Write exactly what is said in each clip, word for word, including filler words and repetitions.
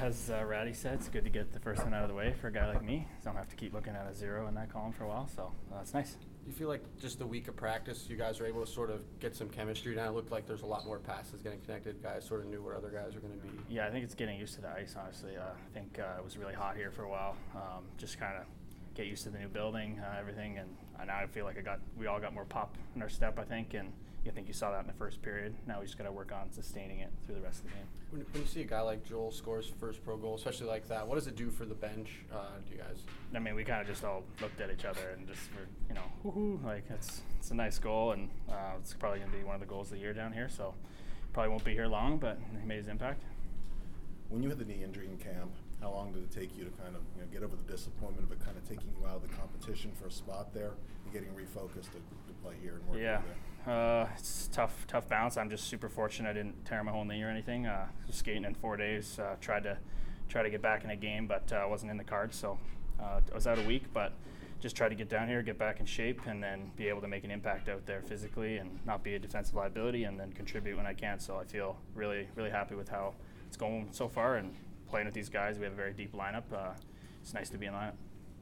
as uh, Ratty said, it's good to get the first one out of the way for a guy like me. So I don't have to keep looking at a zero in that column for a while, so uh, that's nice. Do you feel like just the week of practice, you guys were able to sort of get some chemistry down? It looked like there's a lot more passes getting connected. Guys sort of knew where other guys were going to be. Yeah, I think it's getting used to the ice, honestly. Uh, I think uh, it was really hot here for a while. Um, just kind of get used to the new building, uh, everything, and uh, now I feel like I got we all got more pop in our step, I think, and I think you saw that in the first period. Now we just got to work on sustaining it through the rest of the game. When, when you see a guy like Joel score his first pro goal, especially like that, what does it do for the bench? Uh, do you guys? I mean, we kind of just all looked at each other and just were, you know, woohoo, like it's it's a nice goal, and uh, it's probably going to be one of the goals of the year down here. So probably won't be here long, but he made his impact. When you had the knee injury in camp, how long did it take you to kind of you know get over the disappointment of it kind of taking you out of the competition for a spot there and getting refocused to, to play here and work Yeah, over there? uh, it's tough, tough bounce. I'm just super fortunate I didn't tear my whole knee or anything. Uh, was skating in four days. Uh, tried to try to get back in a game, but uh, wasn't in the cards. So uh, I was out a week, but just tried to get down here, get back in shape, and then be able to make an impact out there physically and not be a defensive liability, and then contribute when I can. So I feel really, really happy with how it's going so far, and playing with these guys. We have a very deep lineup. Uh, it's nice to be in lineup.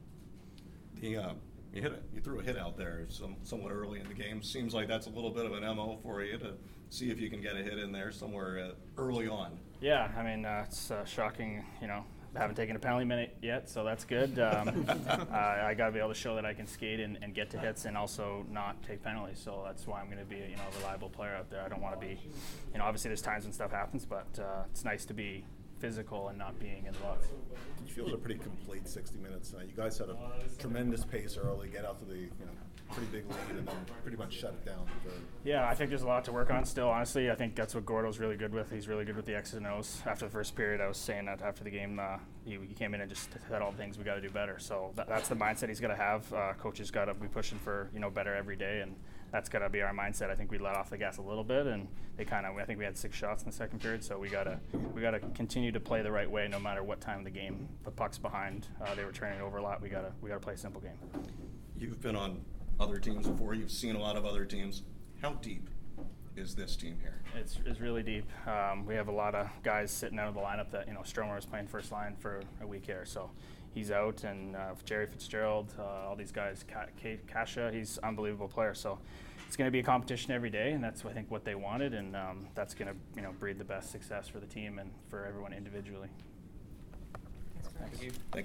The, uh, you hit it. You threw a hit out there some, somewhat early in the game. Seems like that's a little bit of an M O for you to see if you can get a hit in there somewhere uh, early on. Yeah, I mean, uh, it's uh, shocking, you know, I haven't taken a penalty minute yet, so that's good. Um, uh, I got to be able to show that I can skate and, and get to hits and also not take penalties. So that's why I'm going to be, you know, a reliable player out there. I don't want to be, you know, obviously there's times when stuff happens, but uh, it's nice to be physical and not being in the box. Did you feel it was a pretty complete sixty minutes tonight? You guys had a tremendous pace early, get out to the you know pretty big lead, and then pretty much shut it down. Yeah, I think there's a lot to work on still, honestly. I think that's what Gordo's really good with. He's really good with the X's and O's. After the first period, I was saying that after the game, uh, he, he came in and just said all the things we got to do better. So that, that's the mindset he's got to have. Uh, coaches got to be pushing for, you know, better every day, and that's got to be our mindset. I think we let off the gas a little bit, and they kind of, I think we had six shots in the second period, so we got to we got to continue to play the right way no matter what time of the game the puck's behind. Uh, they were turning it over a lot. We got to we got to play a simple game. You've been on other teams before. You've seen a lot of other teams. How deep is this team here? It's, it's really deep. Um, we have a lot of guys sitting out of the lineup that, you know, Stromer was playing first line for a week here, so he's out, and uh, Jerry Fitzgerald, uh, all these guys, Kasha, he's an unbelievable player. So it's going to be a competition every day, and that's I think what they wanted, and um, that's going to you know breed the best success for the team and for everyone individually. Thank you. Thank